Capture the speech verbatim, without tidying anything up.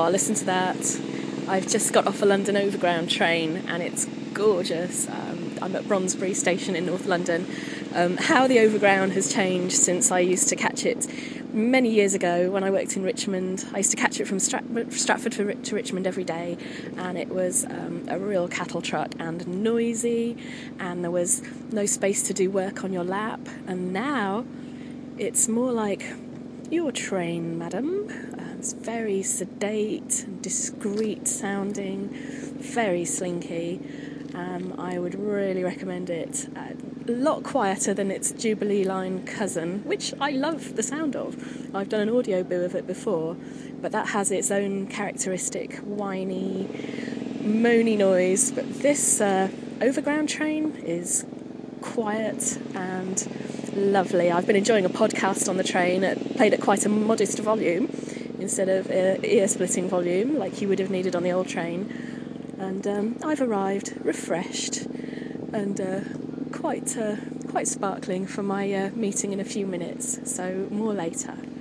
Oh, listen to that. I've just got off a London Overground train and it's gorgeous. Um, I'm at Brondesbury Station in North London. Um, how the Overground has changed since I used to catch it many years ago when I worked in Richmond. I used to catch it from Strat- Stratford to Richmond every day, and it was um, a real cattle truck and noisy, and there was no space to do work on your lap. And now it's more like your train, madam. Uh, it's very sedate and discreet sounding, very slinky. Um, I would really recommend it. Uh, a lot quieter than its Jubilee line cousin, which I love the sound of. I've done an audio boo of it before, but that has its own characteristic whiny, moany noise. But this uh, Overground train is quiet and lovely. I've been enjoying a podcast on the train, it played at quite a modest volume instead of uh, ear-splitting volume like you would have needed on the old train. And um, I've arrived refreshed and uh, quite uh, quite sparkling for my uh, meeting in a few minutes. So more later.